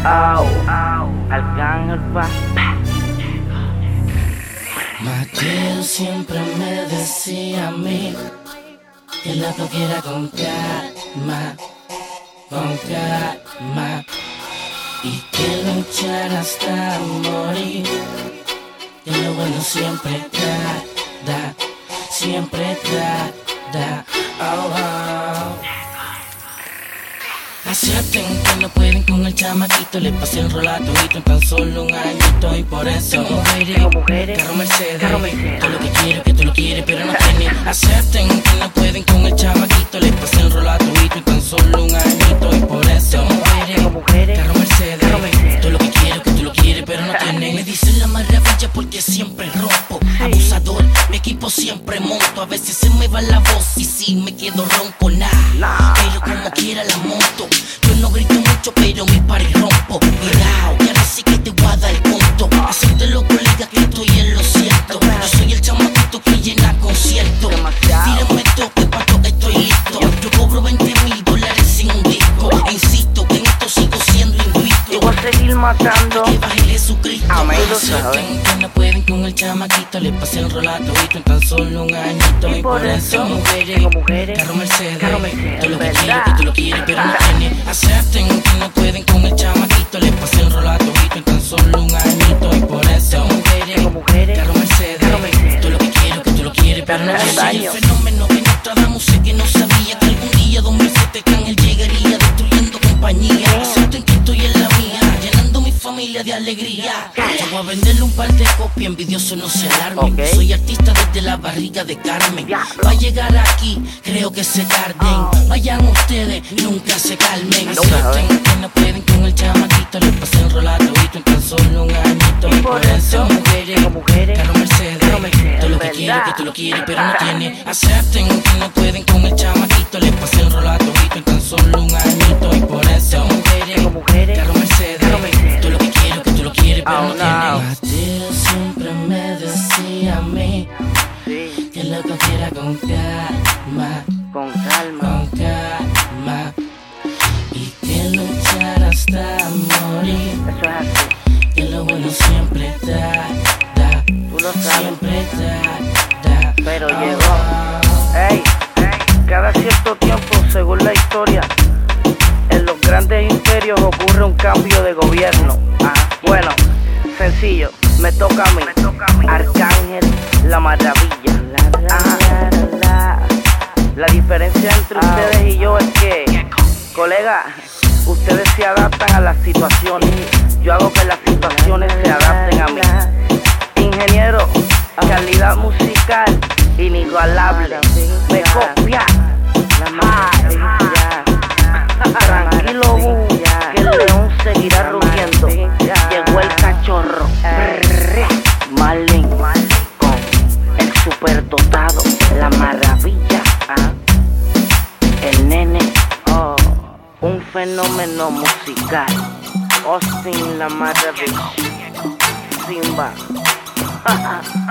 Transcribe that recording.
Au, Arcángel pa. Mateo siempre me decía a mí que la cogiera con calma, y que luchara hasta morir, que lo bueno siempre da. Oh, oh. Acepten que no pueden con el chamaquito, le pasé el rolatito en tan solo un añito. Y por eso mujeres, carro Mercedes, todo lo que quiero, que tú lo quieres, pero no tienes. Acepten que no pueden con el chamaquito, le pasé el rolatito en tan solo un añito. Y por eso mujeres, carro Mercedes, todo lo que quiero, que tú lo quieres, pero no tienes. Me dicen la maravilla porque siempre rompo, abusador, mi equipo siempre monto. A veces se me va la voz y si me quedo ronco, pero como quiera la monto. Yo no grito mucho, pero mi party rompo. Cuidado, que ahora sí que te voy a dar el punto. Acéptelo, colega, que estoy en lo cierto. Yo soy el chamaquito que llena conciertos. Tírame toque, pato, estoy listo. Yo cobro $20,000 sin un disco. E insisto que en esto sigo siendo invicto. Y voy a seguir matando. Que baje Jesucristo. Amén, lo Acepten saben. que no pueden con el chamaquito, le pasé el rolatito en tan solo un añito. Y por eso mujeres, carro Mercedes, carro todo lo que ¿verdad? quiero, que tú lo quieres, pero no tienes. Acepten que no pueden con el chamaquito, le pasé el rolatito en tan solo un añito. Y por eso mujeres, carro Mercedes, todo lo que quiero, que tú lo quieres, pero no tienes. Soy el fenómeno que Nostradamus sé que no sabía que algún día 2007 Ángel llegaría destruyendo compañía. Acepten que estoy en la mía, llenando mi familia de alegría. Yo voy a venderle un par de copias, envidioso no se alarmen. Soy artista desde la barriga de Carmen. Va a llegar aquí, creo que se tarden. Vayan ustedes, nunca se calmen. Acepten que no pueden con el chamaquito, le pasé el rolatito en tan solo un añito. Y por eso mujeres, carro Mercedes, todo lo que quiero, que tú lo quieres, pero no tienes. Acepten que no pueden con el chamaquito, le pasé el rolatito en tan solo un añito. Y por eso mujeres, carro Mercedes, todo lo que quiero, que tú lo quieres, pero no tienes. Mateo siempre me decía a mí que lo cogiera con calma, y que luchara hasta morir. Eso es así. Que lo bueno siempre da. Tú lo sabes. Siempre da. Pero llegó. Ey, cada cierto tiempo, según la historia, en los grandes imperios ocurre un cambio de gobierno. Bueno, sencillo, me toca a mí. Arcángel, la maravilla. La diferencia entre ustedes y yo es que, colega, ustedes se adaptan a las situaciones. Yo hago que las situaciones se adapten a mí. Ingeniero, calidad musical inigualable. Me copia. Tranquilo, que el león seguirá rugiendo. Llegó el cachorro. Marlin con el superdotado, la maravilla. El nene, un fenómeno musical. Austin, la maravilla. Simba.